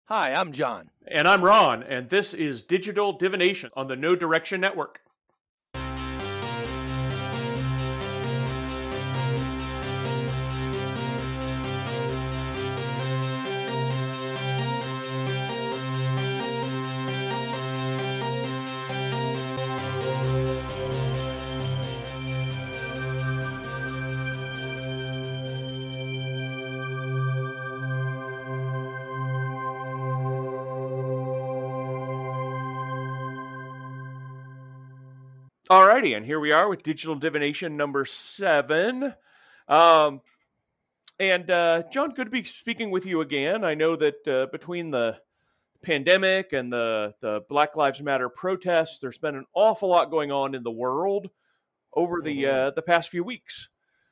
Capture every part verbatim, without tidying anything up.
Hi, I'm John. And I'm Ron, and this is Digital Divination on the No Direction Network. Alrighty, and here we are with Digital Divination number seven. Um, and uh, John, good to be speaking with you again. I know that uh, between the pandemic and the, the Black Lives Matter protests, there's been an awful lot going on in the world over the Mhm. uh, the past few weeks.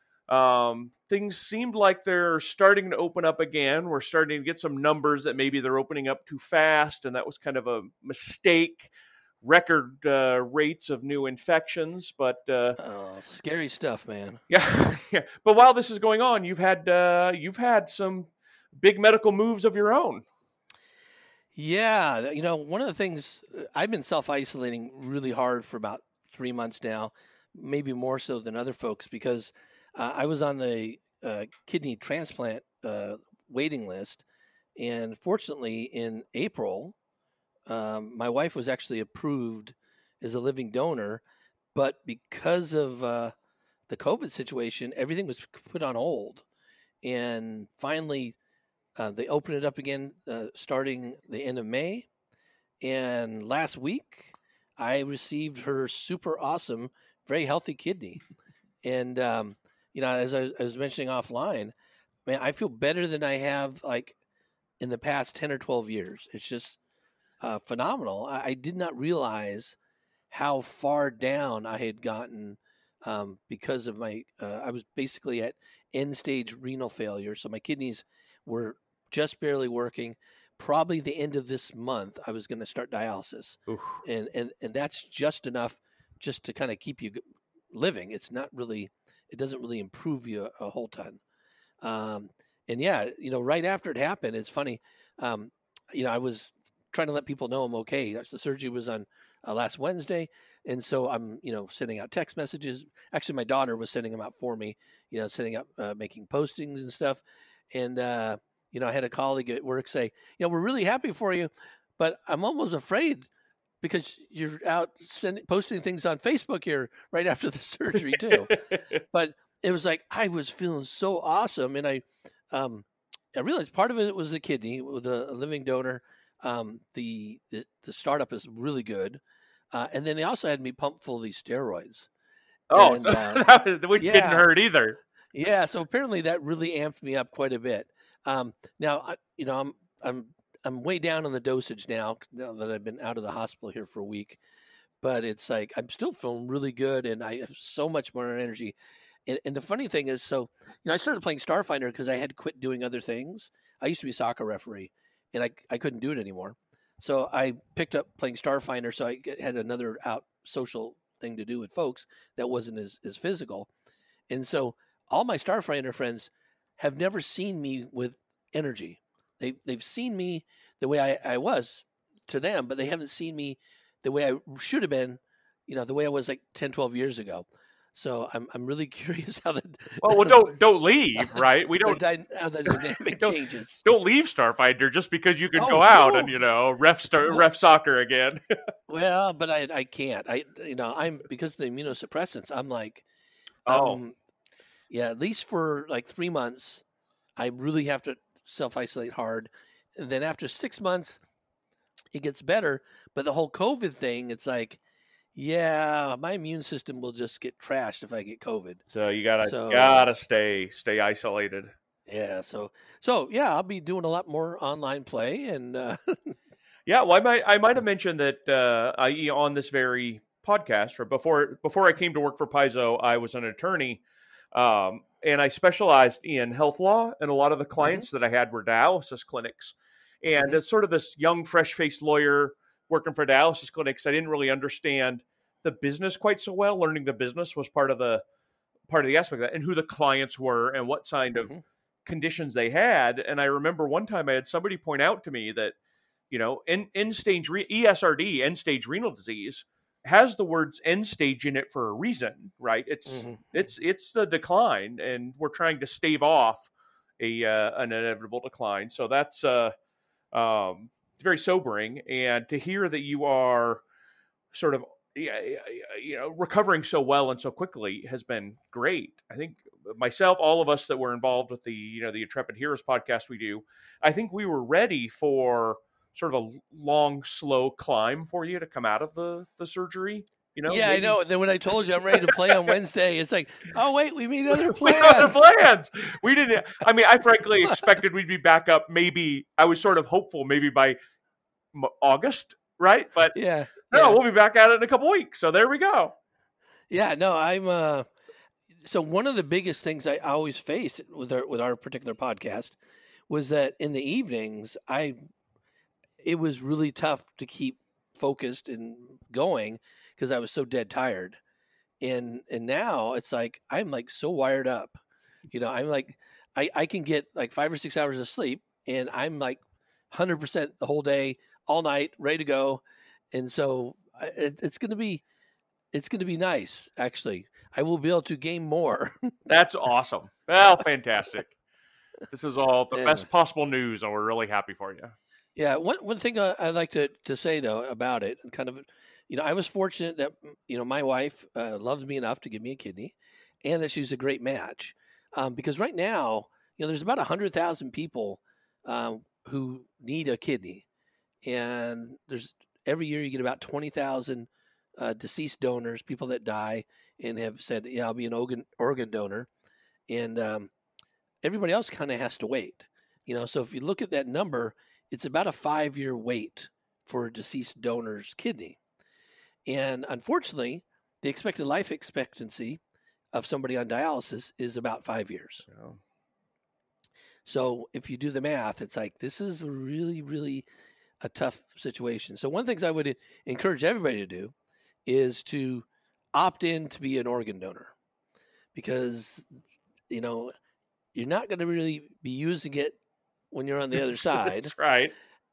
Um, things seemed like they're starting to open up again. We're starting to get some numbers that maybe they're opening up too fast, and that was kind of a mistake. Record uh, rates of new infections, but uh, Oh, scary stuff, man. yeah, yeah. But while this is going on, you've had uh, you've had some big medical moves of your own. Yeah, you know, one of the things uh, I've been self-isolating really hard for about three months now, maybe more so than other folks, because uh, I was on the uh, kidney transplant uh, waiting list, and fortunately, in April, um, my wife was actually approved as a living donor, but because of uh, the COVID situation, everything was put on hold, and finally. Uh, they opened it up again uh, starting the end of May. And last week, I received her super awesome, very healthy kidney. And, um, you know, as I, I was mentioning offline, man, I feel better than I have like in the past ten or twelve years. It's just uh, phenomenal. I, I did not realize how far down I had gotten um, because of my, uh, I was basically at end stage renal failure. So my kidneys were just barely working. Probably the end of this month, I was going to start dialysis, Oof. and and and that's just enough just to kind of keep you living. It's not really, it doesn't really improve you a, a whole ton. Um, and yeah, you know, right after it happened, it's funny. Um, you know, I was trying to let people know I'm okay. The surgery was on uh, last Wednesday, and so I'm, you know, sending out text messages. Actually, my daughter was sending them out for me. You know, sending out, uh, making postings and stuff, and. Uh, You know, I had a colleague at work say, you know, we're really happy for you, but I'm almost afraid because you're out sending, posting things on Facebook here right after the surgery too. But it was like, I was feeling so awesome. And I, um, I realized part of it was the kidney with a, a living donor. Um, the, the, the startup is really good. Uh, and then they also had me pumped full of these steroids. Oh, And, uh, which yeah. didn't hurt either. Yeah. So apparently that really amped me up quite a bit. Um, now, I, you know, I'm I'm I'm way down on the dosage now. Now that I've been out of the hospital here for a week, but it's like I'm still feeling really good, and I have so much more energy. And, and the funny thing is, so you know, I started playing Starfinder because I had to quit doing other things. I used to be a soccer referee, and I I couldn't do it anymore. So I picked up playing Starfinder, so I had another out social thing to do with folks that wasn't as as physical. And so all my Starfinder friends have never seen me with energy. They they've seen me the way I, I was to them, but they haven't seen me the way I should have been, you know, the way I was like ten, twelve years ago. So I'm I'm really curious how the Oh well, don't don't leave, right? We don't the, how the dynamic don't, changes. Don't leave Starfinder just because you can Oh, go out no. and you know ref star, No. ref soccer again. Well, but I I can't. I you know I'm because of the immunosuppressants. I'm like, Oh. um, yeah, at least for like three months, I really have to self isolate hard. And then after six months, it gets better. But the whole COVID thing, it's like, yeah, my immune system will just get trashed if I get COVID. So you gotta So- gotta stay stay isolated. Yeah, so so yeah, I'll be doing a lot more online play, and uh, Yeah, well, I might I might have mentioned that uh, I on this very podcast, or before before I came to work for Paizo, I was an attorney, um, and I specialized in health law, and a lot of the clients that I had were dialysis clinics. And Mhm. as sort of this young, fresh-faced lawyer working for dialysis clinics, I didn't really understand the business quite so well. Learning the business was part of the part of the aspect of that, and who the clients were, and what kind of Mhm. conditions they had. And I remember one time I had somebody point out to me that you know, end, end stage re- E S R D, end stage renal disease, has the words end stage in it for a reason, right? It's Mm-hmm. it's it's the decline, and we're trying to stave off a uh, an inevitable decline. So that's uh, um, it's very sobering, and to hear that you are sort of yeah, you know recovering so well and so quickly has been great. I think myself, all of us that were involved with the you know the Intrepid Heroes podcast we do, I think we were ready for sort of a long, slow climb for you to come out of the the surgery. You know, Yeah, maybe... I know. And then when I told you I'm ready to play on Wednesday, it's like, oh wait, we made other we plans. had other plans. We didn't. I mean, I frankly expected we'd be back up. Maybe I was sort of hopeful, maybe by August, right? But yeah, no, yeah. we'll be back at it in a couple weeks. So there we go. Yeah, no, I'm. Uh, so one of the biggest things I always faced with our with our particular podcast was that in the evenings, I it was really tough to keep focused and going because I was so dead tired. And and now it's like I'm like so wired up. You know, I'm like I, I can get like five or six hours of sleep and I'm like one hundred percent the whole day, all night, ready to go. And so it, it's going to be it's going to be nice, actually. I will be able to game more. That's awesome. Well, fantastic. This is all the Yeah. best possible news, and we're really happy for you. Yeah, one one thing I, I'd like to, to say though about it, and kind of, you know, I was fortunate that you know my wife uh, loves me enough to give me a kidney, and that she's a great match. Um, because right now, you know, there's about a hundred thousand people um, who need a kidney, and there's every year you get about twenty thousand uh, deceased donors, people that die and have said, "Yeah, I'll be an organ organ donor," and um, everybody else kind of has to wait. You know, so if you look at that number, it's about a five-year wait for a deceased donor's kidney. And unfortunately, the expected life expectancy of somebody on dialysis is about five years. Yeah. So if you do the math, it's like this is really, really a tough situation. So one of the things I would encourage everybody to do is to opt in to be an organ donor because, you know, you're not going to really be using it when you're on the other side. That's right.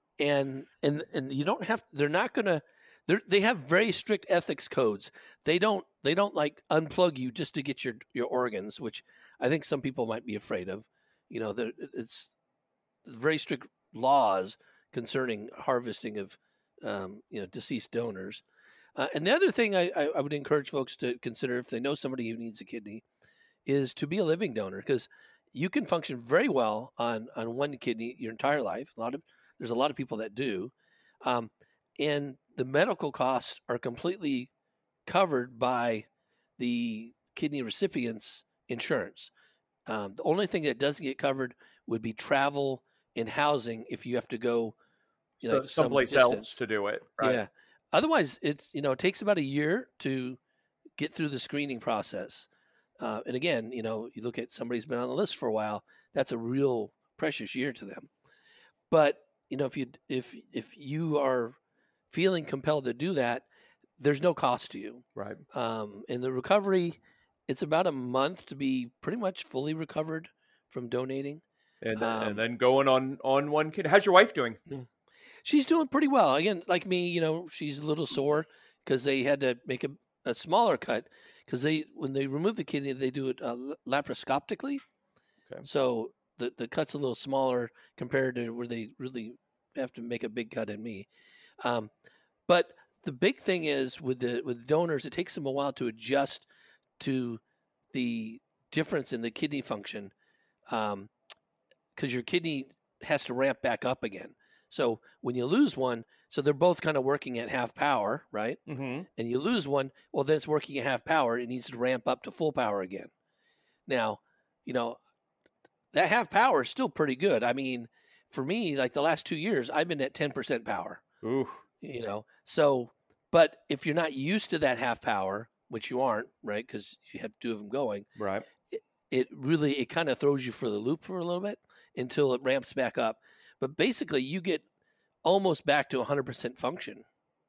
And and and you don't have. They're not going to. They they have very strict ethics codes. They don't. They don't like unplug you just to get your your organs, which I think some people might be afraid of. You know, it's very strict laws concerning harvesting of um, you know deceased donors. Uh, and the other thing I, I would encourage folks to consider if they know somebody who needs a kidney is to be a living donor because you can function very well on, on one kidney your entire life. A lot of there's a lot of people that do, um, and the medical costs are completely covered by the kidney recipient's insurance. Um, the only thing that doesn't get covered would be travel and housing if you have to go, you know, so, someplace some else to do it. Right? Yeah. Otherwise, it's you know it takes about a year to get through the screening process. Uh, and again, you know, you look at somebody who's been on the list for a while. That's a real precious year to them. But you know, if you if if you are feeling compelled to do that, there's no cost to you. Right. Um, and the recovery, it's about a month to be pretty much fully recovered from donating. And then, Um, and then going on on one kid. How's your wife doing? She's doing pretty well. Again, like me, you know, she's a little sore because they had to make a, a smaller cut because they when they remove the kidney, they do it uh, laparoscopically. Okay. So the the cut's a little smaller compared to where they really have to make a big cut in me. Um, but the big thing is with the with donors, it takes them a while to adjust to the difference in the kidney function because um, your kidney has to ramp back up again. So when you lose one, so they're both kind of working at half power, right? Mm-hmm. And you lose one, well, then it's working at half power. It needs to ramp up to full power again. Now, you know, that half power is still pretty good. I mean, for me, like the last two years, I've been at ten percent power. Oof. You know, so, but if you're not used to that half power, which you aren't, right? Because you have two of them going. Right. It, it really, it kind of throws you for the loop for a little bit until it ramps back up. But basically, you get almost back to one hundred percent function,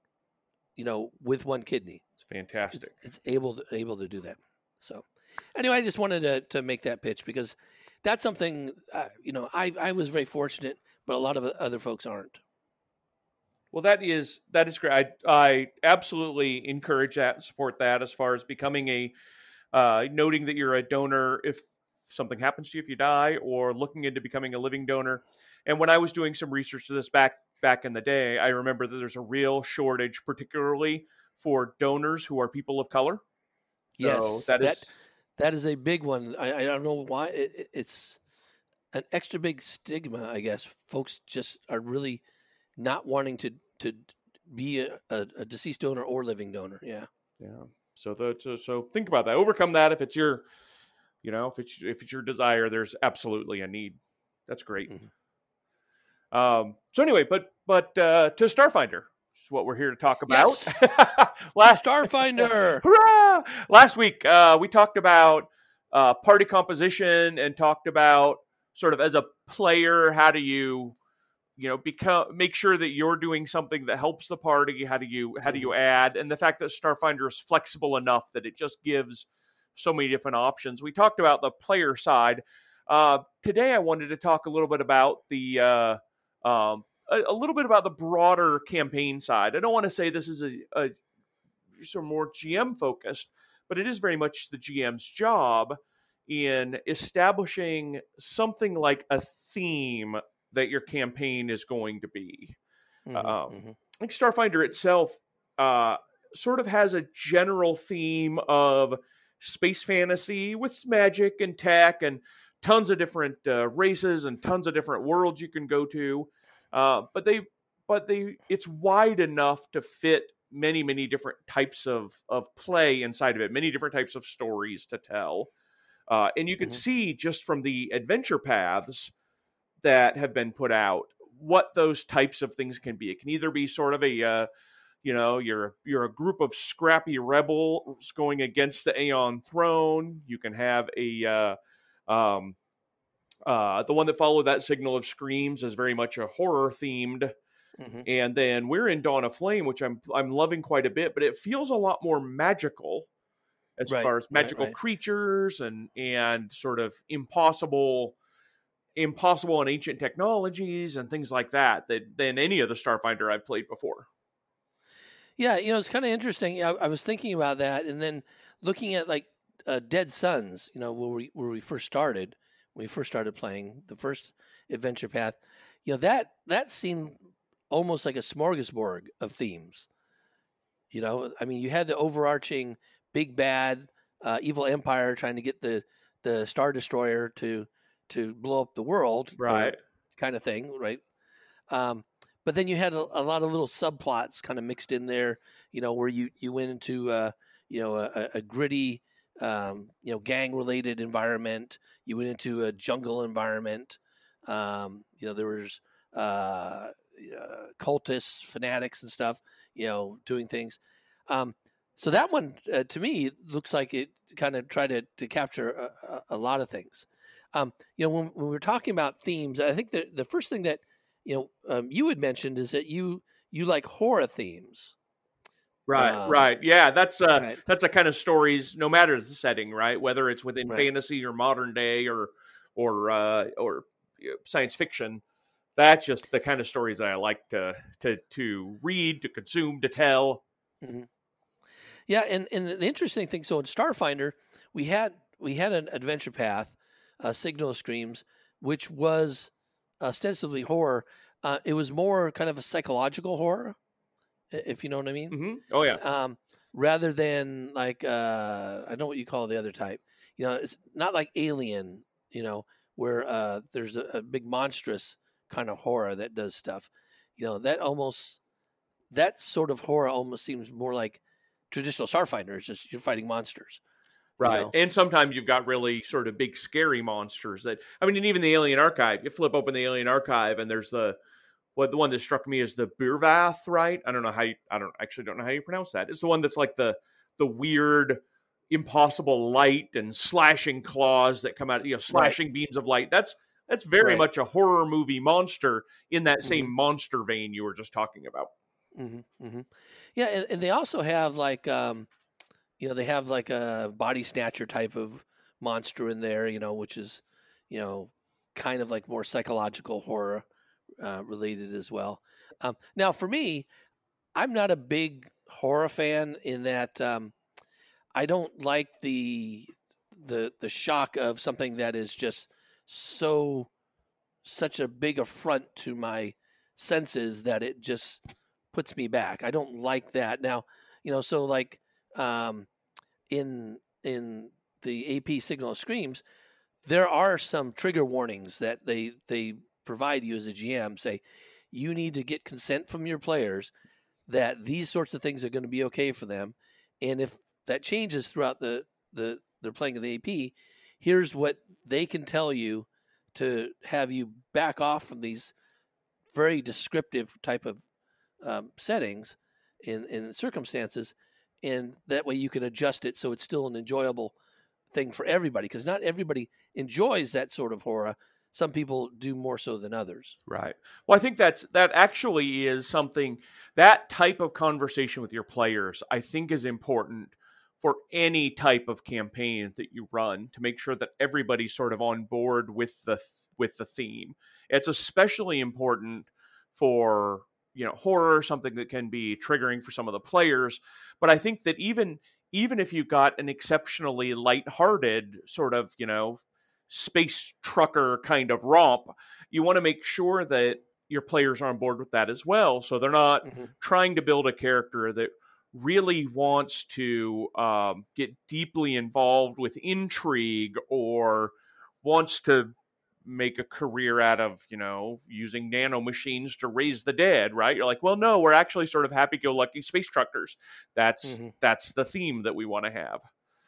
you know, with one kidney. It's fantastic. It's, it's able to, able to do that. So anyway, I just wanted to, to make that pitch because that's something, uh, you know, I, I was very fortunate, but a lot of other folks aren't. Well, that is that is great. I, I absolutely encourage that and support that as far as becoming a uh, noting that you're a donor if something happens to you, if you die, or looking into becoming a living donor. And when I was doing some research to this back back in the day, I remember that there's a real shortage, particularly for donors who are people of color. Yes, so that that is that is a big one. I, I don't know why it, it- it's an extra big stigma. I guess folks just are really not wanting to to be a, a, a deceased donor or living donor. Yeah. yeah. So the, so so think about that. Overcome that if it's your you know if it's if it's your desire. There's absolutely a need. That's great. Mhm. Um, so anyway, but but uh, to Starfinder is what we're here to talk about. Yes, Last Starfinder. hurrah! Last week uh, we talked about uh, party composition and talked about sort of as a player, how do you you know become make sure that you're doing something that helps the party. How do you how do you add, and the fact that Starfinder is flexible enough that it just gives so many different options. We talked about the player side. Uh, today I wanted to talk a little bit about the uh, um, a, a little bit about the broader campaign side. I don't want to say this is a, a sort of more G M focused, but it is very much the G M's job in establishing something like a theme that your campaign is going to be. Mhm, Um, mhm. I think Starfinder itself uh, sort of has a general theme of space fantasy with magic and tech and tons of different uh, races and tons of different worlds you can go to. Uh, but they, but they, it's wide enough to fit many, many different types of of play inside of it, many different types of stories to tell. Uh, and you can Mhm. see just from the adventure paths that have been put out what those types of things can be. It can either be sort of a uh, you know you're you're a group of scrappy rebels going against the Aeon throne. You can have a uh, um, uh, the one that followed that, Signal of Screams, is very much a horror themed. Mhm. And then we're in Dawn of Flame, which I'm I'm loving quite a bit, but it feels a lot more magical as Right, far as right, magical right. creatures and and sort of impossible impossible and ancient technologies and things like that that than any of the Starfinder I've played before. Yeah, you know, it's kind of interesting. I, I was thinking about that, and then looking at like uh, Dead Suns. You know, where we where we first started, when we first started playing the first adventure path. You know, that that seemed almost like a smorgasbord of themes. You know, I mean, you had the overarching big bad uh, evil empire trying to get the the Star Destroyer to to blow up the world, or Right. kind of thing, right? Um, but then you had a, a lot of little subplots kind of mixed in there, you know, where you you went into uh, you know a, a gritty um, you know gang related environment. You went into a jungle environment. Um, you know, there was uh, uh, cultists, fanatics, and stuff. You know, doing things. Um, so that one uh, to me looks like it kind of tried to to capture a, a, a lot of things. Um, you know, when, when we're talking about themes, I think the the first thing that you know um, you had mentioned is that you you like horror themes. Right, Um, right. Yeah, that's uh right, that's a kind of stories no matter the setting, right? Whether it's within right. fantasy or modern day or or uh or you know, science fiction. That's just the kind of stories that I like to to to read, to consume, to tell. hmm Yeah, and and the interesting thing, so in Starfinder, we had we had an adventure path, uh, Signal of Screams, which was ostensibly horror. Uh, it was more kind of a psychological horror, i- if you know what I mean. Hmm. Oh yeah. Um, rather than like uh, I know what you call the other type. You know, it's not like Alien. You know, where uh, there's a, a big monstrous kind of horror that does stuff. You know, that almost that sort of horror almost seems more like traditional Starfinder. It's just you're fighting monsters. You Right. know, And sometimes you've got really sort of big scary monsters that I mean, and even the Alien Archive, you flip open the Alien Archive and there's the what the one that struck me is the Birvath, right? I don't know how you I don't actually don't know how you pronounce that. It's the one that's like the the weird impossible light and slashing claws that come out, you know, right, slashing beams of light. That's that's very right. much a horror movie monster in that hmm same monster vein you were just talking about. hmm hmm Yeah, and, and they also have like um, you know they have like a body snatcher type of monster in there. You know, which is you know kind of like more psychological horror uh, related as well. Um, now, for me, I'm not a big horror fan in that um, I don't like the the the shock of something that is just so such a big affront to my senses that it just puts me back. I don't like that. Now, you know, so like um, in in the A P Signal of Screams, there are some trigger warnings that they they provide you as a G M. Say you need to get consent from your players that these sorts of things are going to be okay for them, and if that changes throughout the the they're playing of the A P, here's what they can tell you to have you back off from these very descriptive type of um, settings in in circumstances, and that way you can adjust it so it's still an enjoyable thing for everybody, because not everybody enjoys that sort of horror. Some people do more so than others. Right. Well, I think that's that actually is something, that type of conversation with your players, I think is important for any type of campaign that you run, to make sure that everybody's sort of on board with the with the theme. It's especially important for, you know, horror, something that can be triggering for some of the players. But I think that even even if you've got an exceptionally lighthearted sort of, you know, space trucker kind of romp, you want to make sure that your players are on board with that as well. So they're not mm-hmm. trying to build a character that really wants to um, get deeply involved with intrigue, or wants to make a career out of, you know, using nanomachines to raise the dead, right? You're like, well, no, we're actually sort of happy-go-lucky space truckers. That's mm-hmm. that's the theme that we want to have.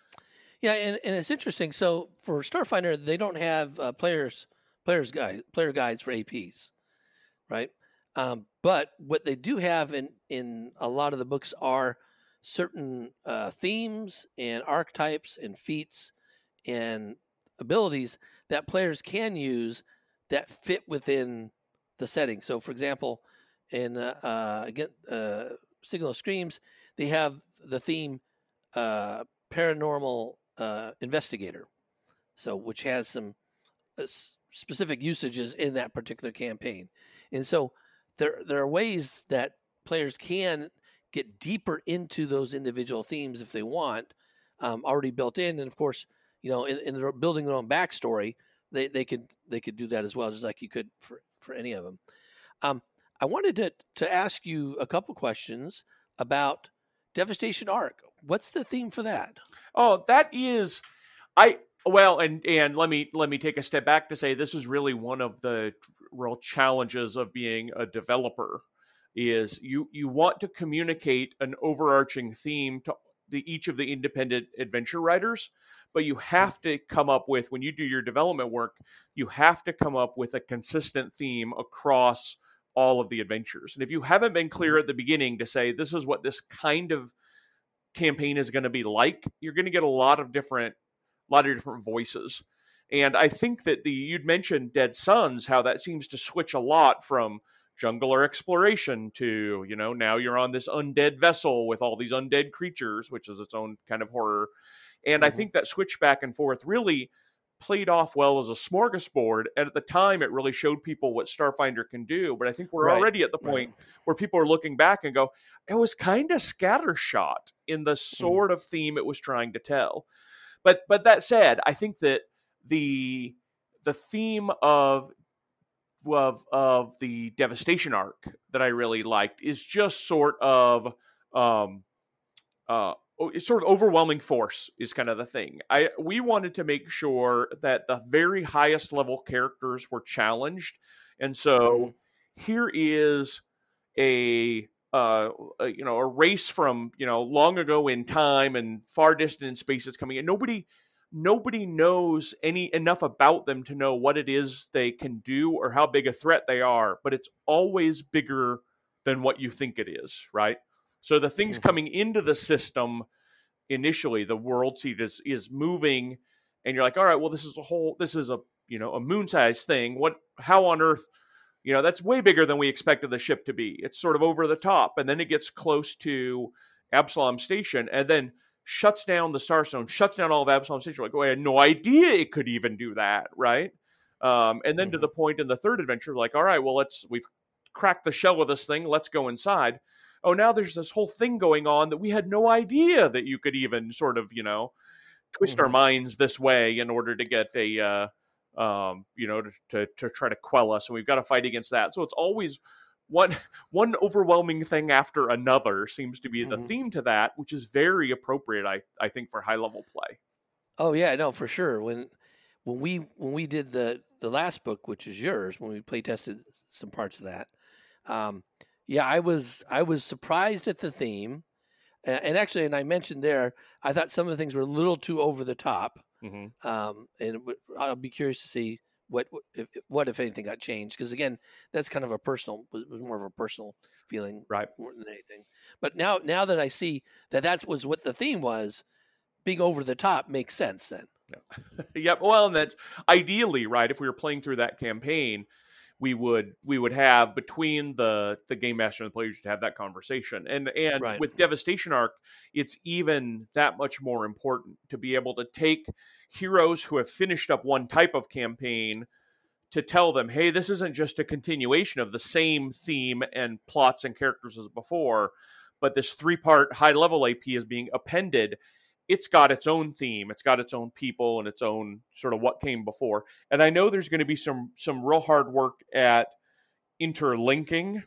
Yeah, and, and it's interesting. So for Starfinder, they don't have uh, players players guide player guides for A Ps, right? Um, but what they do have in, in a lot of the books are certain uh, themes and archetypes and feats and abilities that players can use that fit within the setting. So, for example, in uh, uh, again, uh, Signal of Screams, they have the theme uh, paranormal uh, investigator, so which has some uh, specific usages in that particular campaign, and so there there are ways that players can get deeper into those individual themes if they want, um, already built in, and of course, you know, in, in their building their own backstory, they, they could they could do that as well, just like you could for, for any of them. Um, I wanted to to ask you a couple questions about Devastation Arc. What's the theme for that? Oh, that is, I well, and and let me let me take a step back to say this is really one of the real challenges of being a developer. Is you you want to communicate an overarching theme to the, each of the independent adventure writers, but you have to come up with, when you do your development work, you have to come up with a consistent theme across all of the adventures. And if you haven't been clear at the beginning to say, this is what this kind of campaign is going to be like, you're going to get a lot of different, a lot of different voices. And I think that the, you'd mentioned Dead Suns, how that seems to switch a lot from jungle exploration to, you know, now you're on this undead vessel with all these undead creatures, which is its own kind of horror. And mm-hmm. I think that switch back and forth really played off well as a smorgasbord. And at the time, it really showed people what Starfinder can do. But I think we're right. already at the point right. where people are looking back and go, it was kind of scattershot in the sort mm. of theme it was trying to tell. But but that said, I think that the the theme of of of the Devastation arc that I really liked is just sort of um uh it's sort of overwhelming force is kind of the thing. I we wanted to make sure that the very highest level characters were challenged, and so here is a uh a, you know a race from you know long ago in time and far distant in space that's coming in. Nobody nobody knows any enough about them to know what it is they can do or how big a threat they are, but it's always bigger than what you think it is, right? So the things mm-hmm. coming into the system initially, the world seed is is moving, and you're like, all right, well, this is a whole, this is a you know a moon-sized thing. What, how on earth, you know, that's way bigger than we expected the ship to be. It's sort of over the top, and then it gets close to Absalom Station, and then shuts down the Starstone, shuts down all of Absalom Station. Like, oh, I had no idea it could even do that, right? Um, and then mm-hmm. to the point in the third adventure, like, all right, well, let's we've crack the shell of this thing. Let's go inside. Oh, now there's this whole thing going on that we had no idea that you could even sort of, you know, twist mm-hmm. our minds this way in order to get a, uh, um, you know, to, to to try to quell us. And we've got to fight against that. So it's always one one overwhelming thing after another seems to be mm-hmm. the theme to that, which is very appropriate, I, I think, for high level play. Oh yeah, no, for sure. When when we when we did the the last book, which is yours, when we play tested some parts of that, um, yeah, I was I was surprised at the theme, and, and actually, and I mentioned there, I thought some of the things were a little too over the top, mm-hmm. um, and it, I'll be curious to see what if, what if anything got changed, because again, that's kind of a personal, was more of a personal feeling, right, more than anything. But now now that I see that that was what the theme was, being over the top makes sense then. Yeah. Yep. Well, and that's ideally, right, if we were playing through that campaign, we would we would have between the the game master and the players to have that conversation. And and right. with Devastation Arc, it's even that much more important to be able to take heroes who have finished up one type of campaign to tell them, hey, this isn't just a continuation of the same theme and plots and characters as before, but this three-part high-level A P is being appended. It's got its own theme, it's got its own people, and its own sort of what came before. And I know there's going to be some some real hard work at interlinking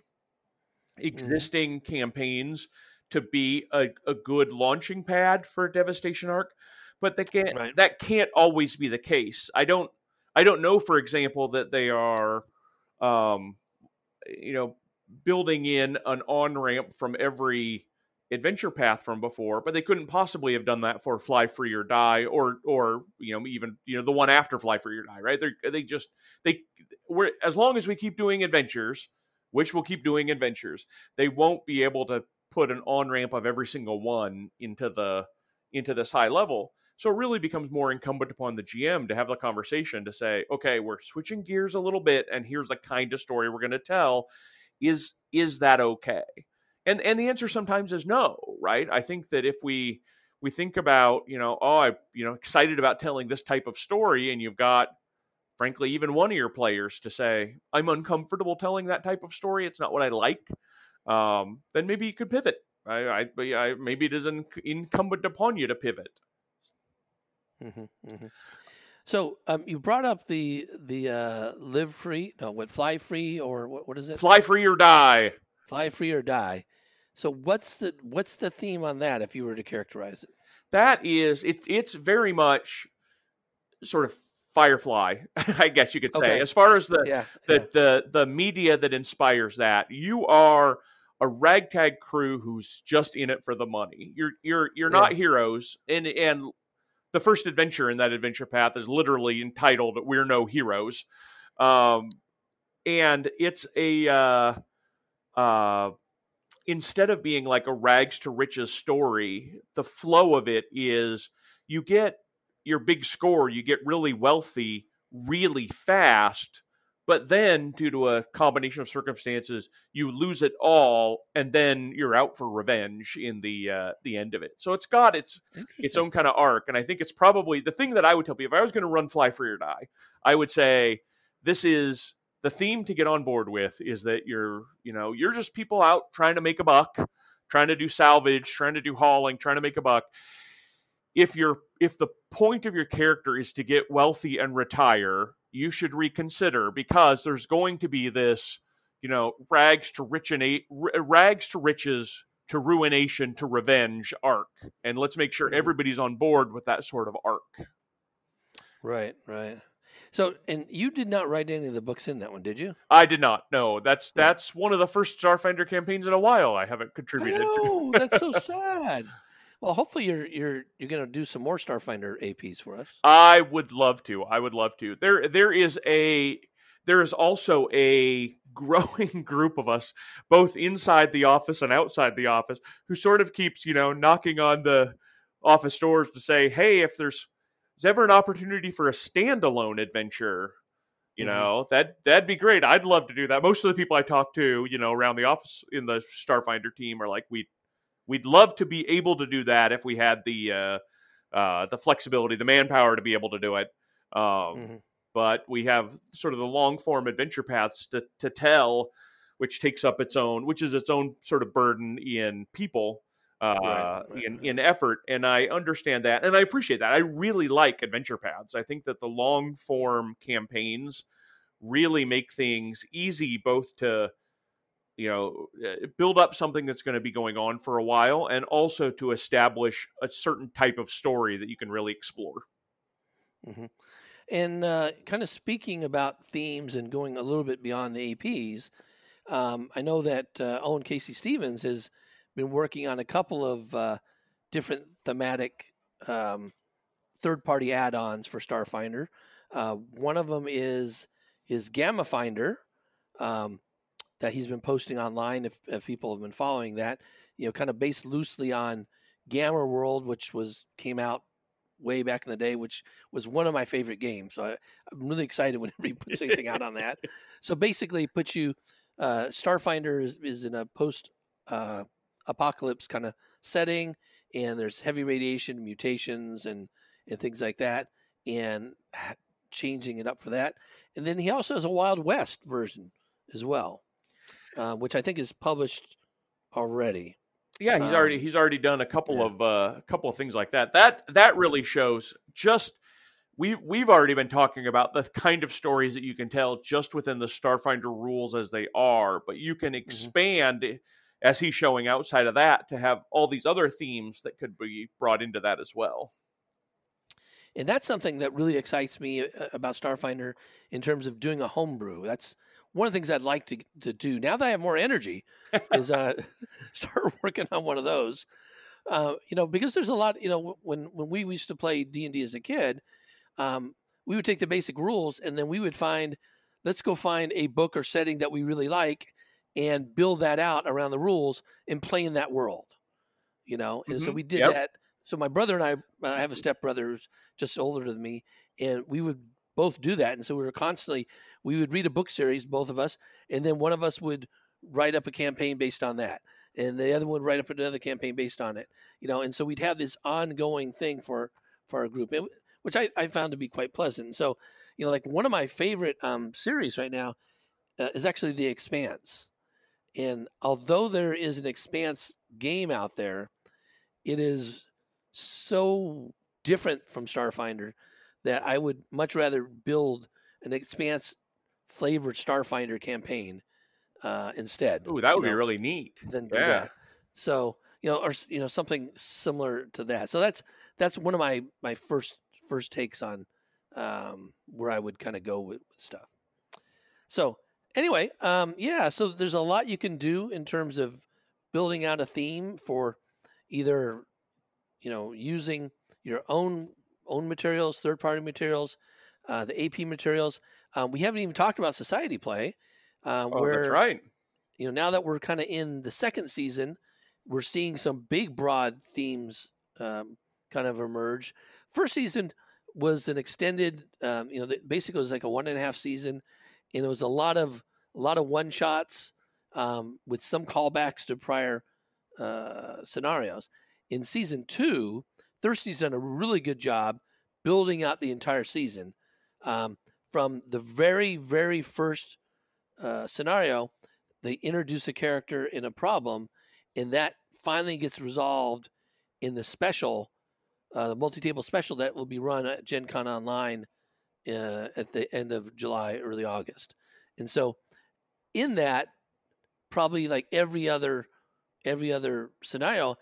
existing mm. campaigns to be a, a good launching pad for Devastation Arc, but that can't right. that can't always be the case. I don't I don't know, for example, that they are, um, you know, building in an on ramp from every adventure path from before, but they couldn't possibly have done that for Fly Free or Die, or or you know even you know the one after Fly Free or Die, right? They they just they we're as long as we keep doing adventures, which we'll keep doing adventures, they won't be able to put an on ramp of every single one into the into this high level. So it really becomes more incumbent upon the G M to have the conversation to say, okay, we're switching gears a little bit, and here's the kind of story we're going to tell. Is is that okay? And and the answer sometimes is no, right? I think that if we we think about, you know, oh, I you know excited about telling this type of story, and you've got, frankly, even one of your players to say, I'm uncomfortable telling that type of story, it's not what I like, um, then maybe you could pivot. I, I, I maybe it is in, incumbent upon you to pivot. Mm-hmm, mm-hmm. So um, you brought up the the uh, live free, no, what fly free or what what is it? Fly Free or Die. Fly Free or Die. So what's the what's the theme on that, if you were to characterize it? That is, it's it's very much sort of Firefly, I guess you could say. Okay. As far as the, yeah, the, yeah. the the media that inspires that, you are a ragtag crew who's just in it for the money. You're you're you're not yeah. heroes, and and the first adventure in that adventure path is literally entitled "We're No Heroes," um, and it's a. Uh, uh, instead of being like a rags to riches story, the flow of it is you get your big score, you get really wealthy really fast, but then due to a combination of circumstances, you lose it all, and then you're out for revenge in the uh, the end of it. So it's got its its own kind of arc, and I think it's probably the thing that I would tell people, if I was going to run Fly Free or Die, I would say this is the theme to get on board with is that you're, you know, you're just people out trying to make a buck, trying to do salvage, trying to do hauling, trying to make a buck. If you're, if the point of your character is to get wealthy and retire, you should reconsider, because there's going to be this, you know, rags to rich and rags to riches to ruination to revenge arc, and let's make sure everybody's on board with that sort of arc. Right, right. So, and you did not write any of the books in that one, did you? I did not. No, that's that's one of the first Starfinder campaigns in a while I haven't contributed oh, to. That's so sad. Well, hopefully you're you're you're going to do some more Starfinder A Ps for us. I would love to. I would love to. There there is a there is also a growing group of us, both inside the office and outside the office, who sort of keeps, you know, knocking on the office doors to say, hey, if there's Is ever an opportunity for a standalone adventure, you mm-hmm. know, that, that'd be great. I'd love to do that. Most of the people I talk to, you know, around the office in the Starfinder team are like, we'd, we'd love to be able to do that if we had the, uh, uh, the flexibility, the manpower to be able to do it. Um, mm-hmm. But we have sort of the long form adventure paths to, to tell, which takes up its own, which is its own sort of burden in people, uh, right, right, in, right. in effort. And I understand that. And I appreciate that. I really like adventure paths. I think that the long form campaigns really make things easy, both to, you know, build up something that's going to be going on for a while, and also to establish a certain type of story that you can really explore. Mm-hmm. And uh, kind of speaking about themes and going a little bit beyond the A Ps, um, I know that uh, Owen Casey Stevens has been working on a couple of uh, different thematic um, third-party add-ons for Starfinder. Uh, one of them is his Gamma Finder um, that he's been posting online. If, if people have been following that, you know, kind of based loosely on Gamma World, which was came out way back in the day, which was one of my favorite games. So I, I'm really excited whenever he puts anything out on that. So basically, it puts you uh, Starfinder is, is in a post uh, apocalypse kind of setting, and there's heavy radiation, mutations, and and things like that, and changing it up for that. And then he also has a Wild West version as well, uh, which I think is published already. Yeah, he's already Um, he's already done a couple yeah. of uh, a couple of things like that. That that really shows just we we've already been talking about the kind of stories that you can tell just within the Starfinder rules as they are, but you can expand mm-hmm. as he's showing outside of that to have all these other themes that could be brought into that as well. And that's something that really excites me about Starfinder in terms of doing a homebrew. That's one of the things I'd like to to do now that I have more energy is uh, start working on one of those. Uh, you know, because there's a lot. You know, when when we used to play D and D as a kid, um, we would take the basic rules and then we would find, let's go find a book or setting that we really like and build that out around the rules and play in that world. You know, and mm-hmm. so we did yep. that. So my brother and I, I have a stepbrother who's just older than me, and we would both do that. And so we were constantly, we would read a book series, both of us, and then one of us would write up a campaign based on that, and the other one would write up another campaign based on it. You know, and so we'd have this ongoing thing for for our group, which I, I found to be quite pleasant. And so, you know, like one of my favorite um, series right now uh, is actually The Expanse. And although there is an Expanse game out there, it is so different from Starfinder that I would much rather build an Expanse flavored Starfinder campaign uh, instead. Ooh, that would know, be really neat. Than do yeah. that. So, you know, or you know, something similar to that. So that's that's one of my my first first takes on um, where I would kind of go with, with stuff. So anyway, um, yeah. So there's a lot you can do in terms of building out a theme for either, you know, using your own own materials, third party materials, uh, the A P materials. Um, we haven't even talked about Society Play. Uh, oh, where, that's right. You know, now that we're kind of in the second season, we're seeing some big, broad themes um, kind of emerge. First season was an extended, um, you know, basically it was like a one and a half season, and it was a lot of a lot of one shots um, with some callbacks to prior uh, scenarios. In season two, Thirsty's done a really good job building out the entire season. Um, from the very, very first uh, scenario, they introduce a character in a problem, and that finally gets resolved in the special, uh, the multi-table special that will be run at Gen Con Online uh, at the end of July, early August. And so in that, probably like every other every other scenario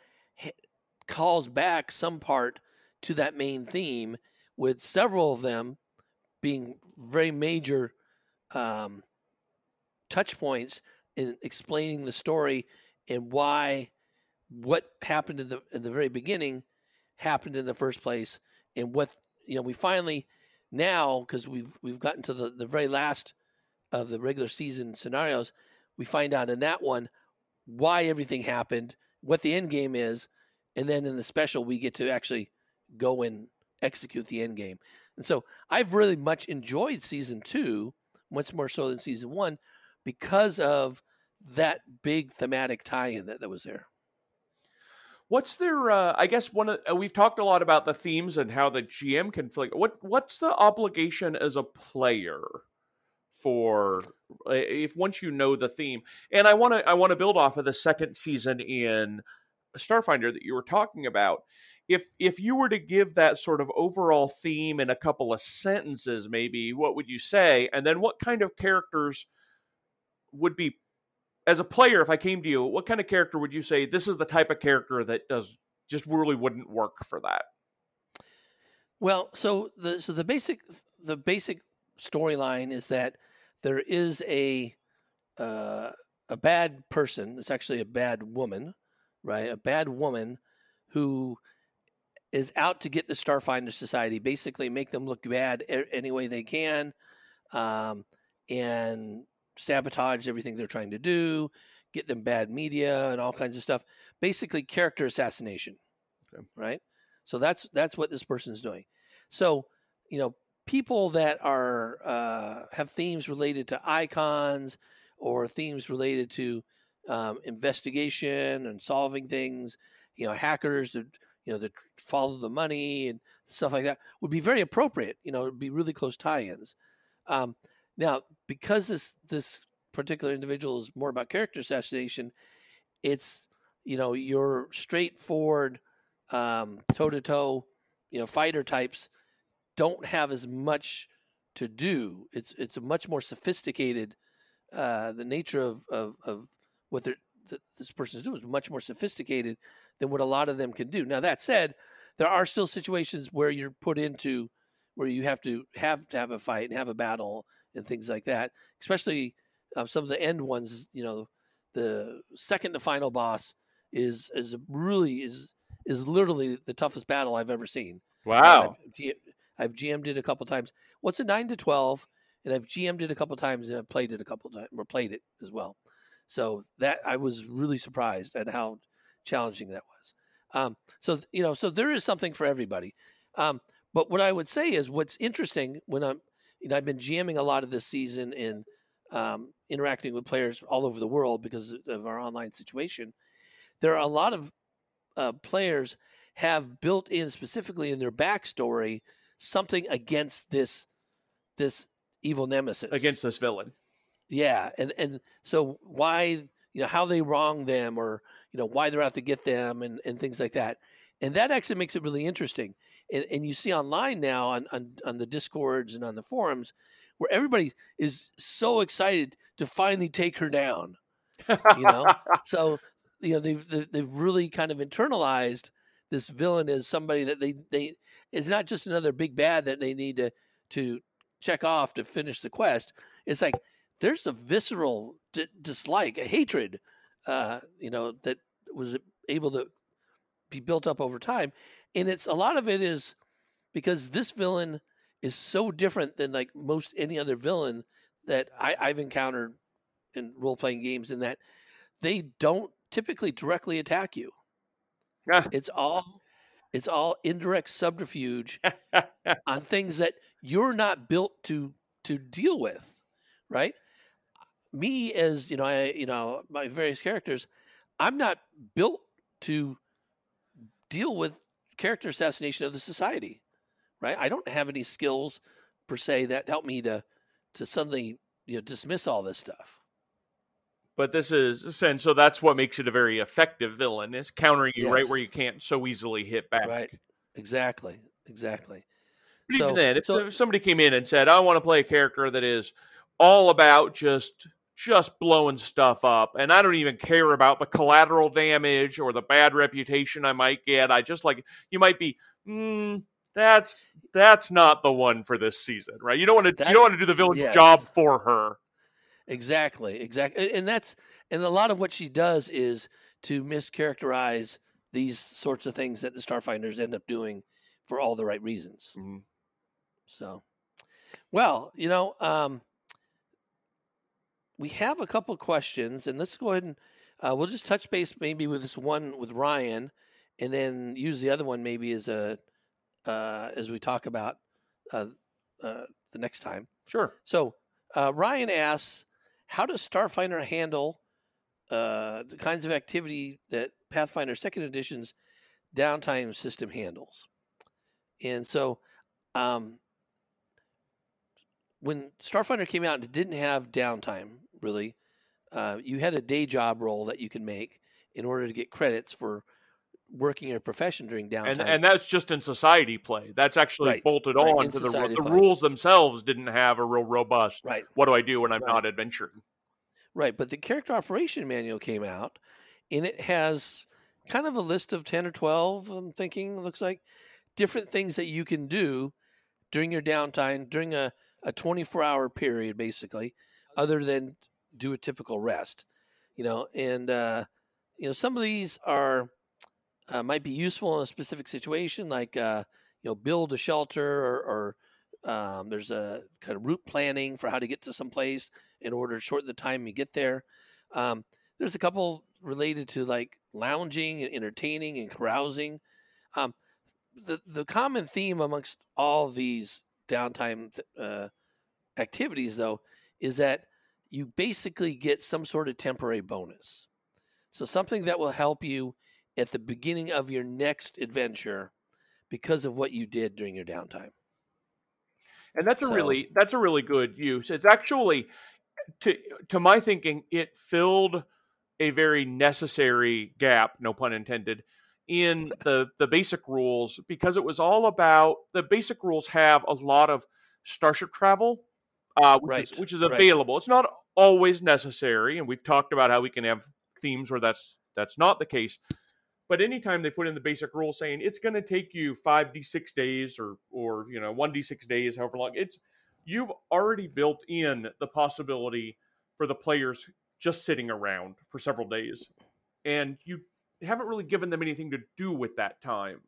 calls back some part to that main theme, with several of them being very major um, touch points in explaining the story and why what happened in the in the very beginning happened in the first place, and what, you know, we finally now, because we've we've gotten to the, the very last of the regular season scenarios, we find out in that one why everything happened, what the end game is, and then in the special we get to actually go and execute the end game. And so I've really much enjoyed season two, much more so than season one, because of that big thematic tie-in that, that was there. What's their, uh, I guess one of, uh, we've talked a lot about the themes and how the G M can, what, what's the obligation as a player for if once you know the theme. And I want to I want to build off of the second season in Starfinder that you were talking about. If if you were to give that sort of overall theme in a couple of sentences, maybe, what would you say? And then what kind of characters would be, as a player, if I came to you, what kind of character would you say this is the type of character that does just really wouldn't work for that? Well, so the so the basic the basic storyline is that there is a uh, a bad person. It's actually a bad woman, right? A bad woman who is out to get the Starfinder Society, basically make them look bad any way they can, um, and sabotage everything they're trying to do, get them bad media and all kinds of stuff. Basically, character assassination, okay. Right? So that's that's what this person's doing. So, you know, people that are uh, have themes related to icons or themes related to um, investigation and solving things, you know, hackers that, you know, that follow the money and stuff like that would be very appropriate. You know, it would be really close tie-ins. Um, now, because this this particular individual is more about character assassination, it's, you know, your straightforward um, toe-to-toe, you know, fighter types don't have as much to do. It's it's a much more sophisticated. Uh, the nature of of, of what they're, th- this person is doing is much more sophisticated than what a lot of them can do. Now that said, there are still situations where you're put into where you have to have to have a fight and have a battle and things like that. Especially uh, some of the end ones. You know, the second to final boss is is really is is literally the toughest battle I've ever seen. Wow. I've, I've G M'd it a couple times. What's well, a nine to twelve, and I've G M'd it a couple times, and I've played it a couple times, or played it as well. So that I was really surprised at how challenging that was. Um, so you know, so there is something for everybody. Um, but what I would say is, what's interesting when I'm, you know, I've been GMing a lot of this season and um, interacting with players all over the world because of our online situation. There are a lot of uh, players have built in specifically in their backstory something against this this evil nemesis, against this villain. Yeah, and and so why, you know, how they wrong them, or you know why they're out to get them, and, and things like that, and that actually makes it really interesting. And and you see online now on, on on the Discords and on the forums where everybody is so excited to finally take her down. You know, so you know they've they've really kind of internalized this villain as somebody that they they it's not just another big bad that they need to to check off to finish the quest. It's like there's a visceral d- dislike, a hatred, uh, you know, that was able to be built up over time, and it's a lot of it is because this villain is so different than like most any other villain that I, I've encountered in role playing games, in that they don't typically directly attack you. It's all it's all indirect subterfuge on things that you're not built to to deal with, right? Me as, you know, I you know, my various characters, I'm not built to deal with character assassination of the society, right? I don't have any skills per se that help me to to suddenly, you know, dismiss all this stuff. But this is, and so that's what makes it a very effective villain, is countering you yes. right where you can't so easily hit back. Right. Exactly. Exactly. But so, even then, if, so, if somebody came in and said, I want to play a character that is all about just just blowing stuff up, and I don't even care about the collateral damage or the bad reputation I might get, I just like, you might be, mm, that's that's not the one for this season, right? You don't want to you don't want to do the villain's yes. job for her. Exactly, exactly, and that's and a lot of what she does is to mischaracterize these sorts of things that the Starfinders end up doing for all the right reasons. Mm-hmm. So, well, you know, um, we have a couple of questions, and let's go ahead and uh, we'll just touch base maybe with this one with Ryan, and then use the other one maybe as a uh, as we talk about uh, uh, the next time. Sure. So uh, Ryan asks, how does Starfinder handle uh, the kinds of activity that Pathfinder Second Edition's downtime system handles? And so, um, when Starfinder came out, it didn't have downtime really. Uh, you had a day job role that you could make in order to get credits for working in a profession during downtime. And and that's just in society play. That's actually right. bolted right. on in to the the play. rules themselves didn't have a real robust. Right. What do I do when I'm right. not adventuring? Right, but the character operation manual came out, and it has kind of a list of ten or twelve. I'm thinking it looks like different things that you can do during your downtime during a a twenty-four hour period, basically, other than do a typical rest. You know, and uh, you know some of these are. Uh, might be useful in a specific situation, like uh, you know, build a shelter, or, or um, there's a kind of route planning for how to get to some place in order to shorten the time you get there. Um, there's a couple related to like lounging and entertaining and carousing. Um, the the common theme amongst all these downtime uh, activities, though, is that you basically get some sort of temporary bonus. So something that will help you at the beginning of your next adventure because of what you did during your downtime. And that's so, a really that's a really good use. It's actually, to to my thinking, it filled a very necessary gap, no pun intended, in the the basic rules, because it was all about the basic rules have a lot of starship travel, uh, which right, is which is available. Right. It's not always necessary, and we've talked about how we can have themes where that's that's not the case. But anytime they put in the basic rule saying it's going to take you five d six days or or you know one d six days, however long, it's you've already built in the possibility for the players just sitting around for several days, and you haven't really given them anything to do with that time.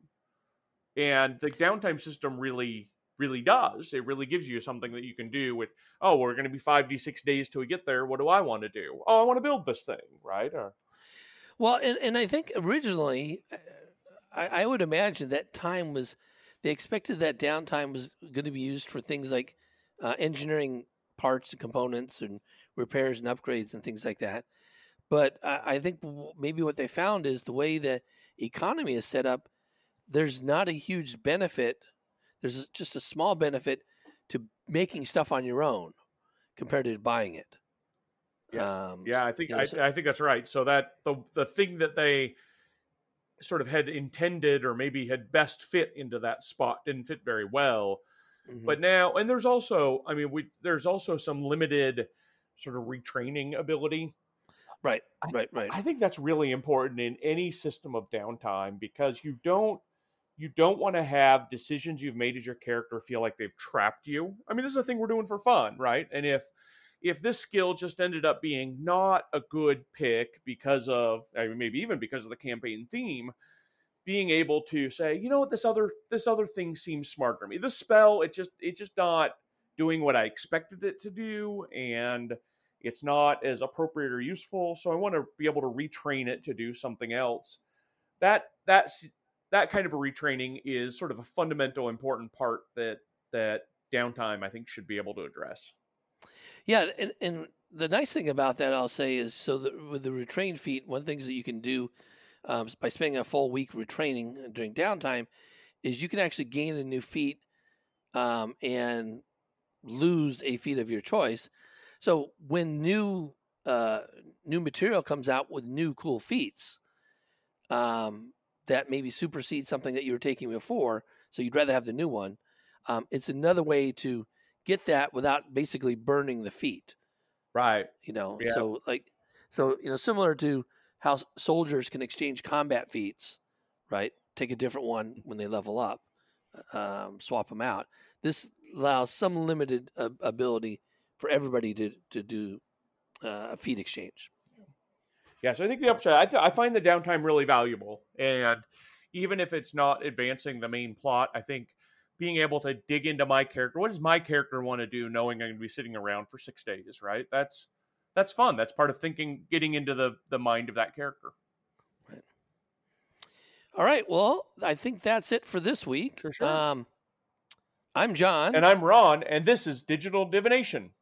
And the downtime system really really does. It really gives you something that you can do with, oh, we're going to be five d six days till we get there. What do I want to do? Oh, I want to build this thing, right? Or, Well, and, and I think originally, I, I would imagine that time was, they expected that downtime was going to be used for things like uh, engineering parts and components and repairs and upgrades and things like that. But I, I think maybe what they found is the way the economy is set up, there's not a huge benefit. There's just a small benefit to making stuff on your own compared to buying it. Yeah, um, yeah, I think you know, I, so, I think that's right. So that the the thing that they sort of had intended or maybe had best fit into that spot didn't fit very well. Mm-hmm. But now, and there's also, I mean, we there's also some limited sort of retraining ability. Right, I, right, right. I think that's really important in any system of downtime, because you don't you don't want to have decisions you've made as your character feel like they've trapped you. I mean, this is a thing we're doing for fun, right? And if if this skill just ended up being not a good pick because of, I mean, maybe even because of the campaign theme, being able to say, you know what, this other this other thing seems smarter to me. This spell, it just it's just not doing what I expected it to do, and it's not as appropriate or useful. So I want to be able to retrain it to do something else. That that's that kind of a retraining is sort of a fundamental, important part that that downtime, I think, should be able to address. Yeah, and, and the nice thing about that, I'll say, is so that with the retrain feat, one of the things that you can do um, by spending a full week retraining during downtime is you can actually gain a new feat um, and lose a feat of your choice. So when new uh, new material comes out with new cool feats um, that maybe supersede something that you were taking before, so you'd rather have the new one, um, it's another way to get that without basically burning the feat. Right. You know, yeah. so like, so, you know, similar to how soldiers can exchange combat feats, right? Take a different one when they level up, um, swap them out. This allows some limited uh, ability for everybody to, to do uh, a feat exchange. Yeah. So I think the upside, I, th- I find the downtime really valuable. And even if it's not advancing the main plot, I think being able to dig into my character, what does my character want to do, knowing I'm going to be sitting around for six days, right? That's that's fun. That's part of thinking, getting into the, the mind of that character. Right. All right. Well, I think that's it for this week. Sure, sure. Um, I'm John. And I'm Ron, and this is Digital Divination.